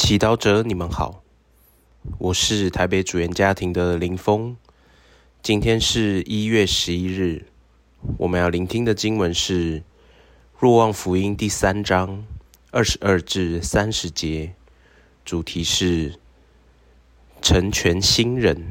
祈祷者，你们好，我是台北主言家庭的林峰。今天是1月11日，我们要聆听的经文是若望福音第3章22至30节，主题是成全新人。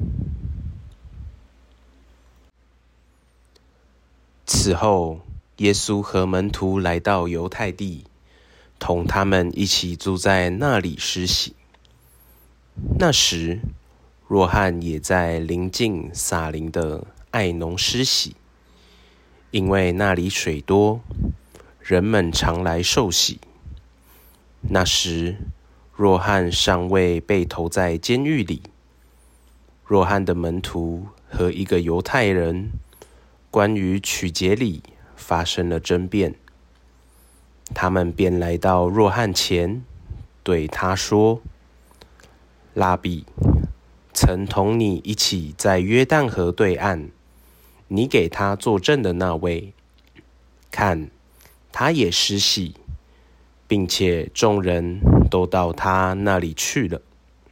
此后，耶稣和门徒来到犹太地，同他们一起住在那里施洗。那时，若翰也在邻近撒林的爱农施洗，因为那里水多，人们常来受洗。那时，若翰尚未被投在监狱里。若翰的门徒和一个犹太人关于取节礼发生了争辩。他们便来到若翰前，对他说：拉比，曾同你一起在约旦河对岸，你给他作证的那位，看，他也施洗，并且众人都到他那里去了。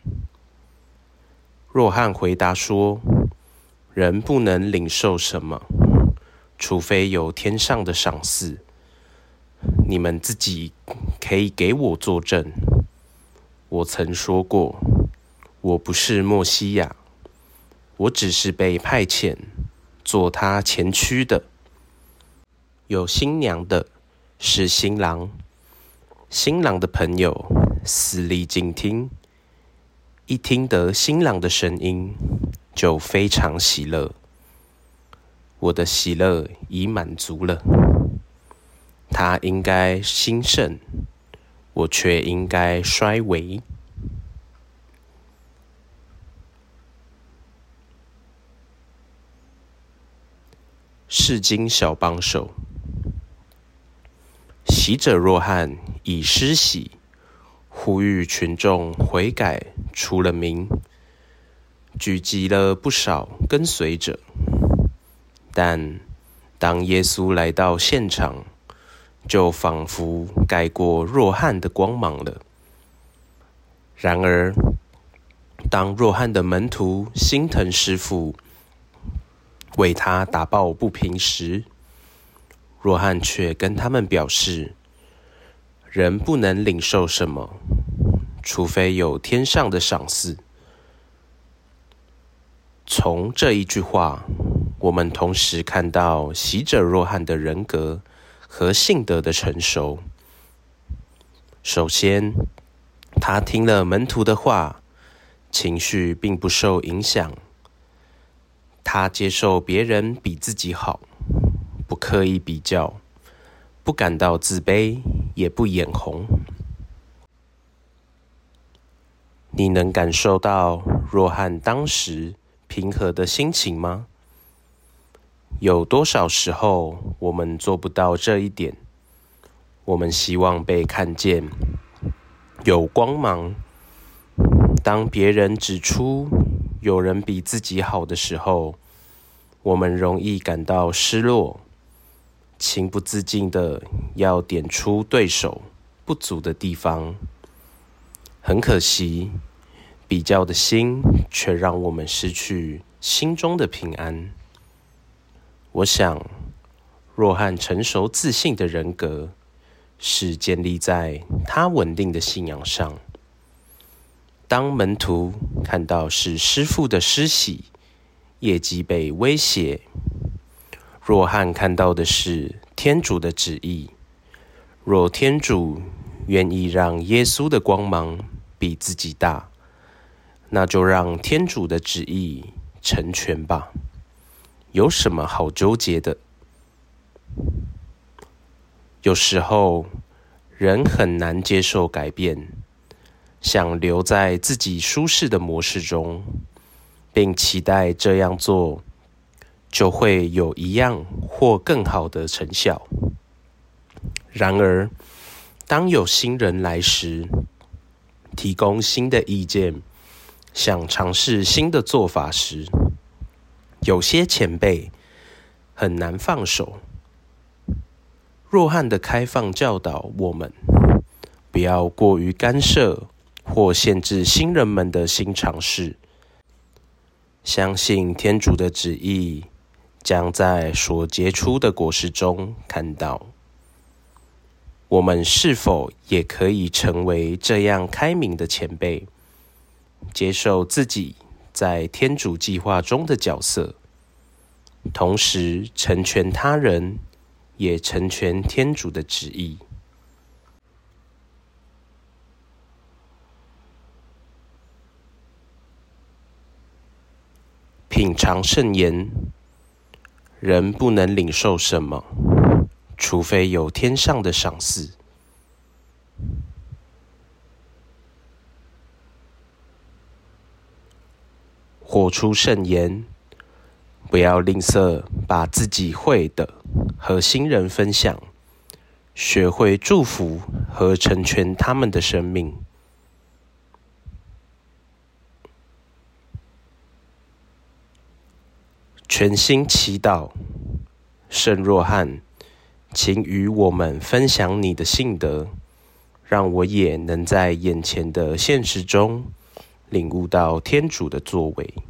若翰回答说：人不能领受什么，除非有天上的赏赐。你们自己可以给我作证。我曾说过，我不是默西亚，我只是被派遣做他前驱的。有新娘的是新郎，新郎的朋友死里静听，一听得新郎的声音，就非常喜乐。我的喜乐已满足了。他应该兴盛，我却应该衰微。释经小帮手，洗者若翰以施洗呼吁群众悔改，出了名，聚集了不少跟随者。但当耶稣来到现场，就仿佛盖过若翰的光芒了。然而，当若翰的门徒心疼师父，为他打抱不平时，若翰却跟他们表示，人不能领受什么，除非有天上的赏赐。从这一句话，我们同时看到洗者若翰的人格和信德的成熟。首先，他听了门徒的话，情绪并不受影响。他接受别人比自己好，不刻意比较，不感到自卑，也不眼红。你能感受到若翰当时平和的心情吗？有多少时候我们做不到这一点？我们希望被看见，有光芒。当别人指出有人比自己好的时候，我们容易感到失落，情不自禁的要点出对手不足的地方。很可惜，比较的心却让我们失去心中的平安。我想，若翰成熟自信的人格是建立在他稳定的信仰上。当门徒看到是师父的施洗，业绩被威胁，若翰看到的是天主的旨意。若天主愿意让耶稣的光芒比自己大，那就让天主的旨意成全吧。有什么好纠结的？有时候，人很难接受改变，想留在自己舒适的模式中，并期待这样做就会有一样或更好的成效。然而，当有新人来时，提供新的意见，想尝试新的做法时，有些前辈很难放手。若翰的开放教导我们，不要过于干涉或限制新人们的新尝试。相信天主的旨意将在所结出的果实中看到。我们是否也可以成为这样开明的前辈，接受自己在天主计划中的角色，同时成全他人，也成全天主的旨意？品尝圣言，人不能领受什么，除非有天上的赏赐。活出圣言，不要吝啬把自己会的和新人分享，学会祝福和成全他们的生命。全心祈祷，圣若翰，请与我们分享你的信德，让我也能在眼前的现实中领悟到天主的作为。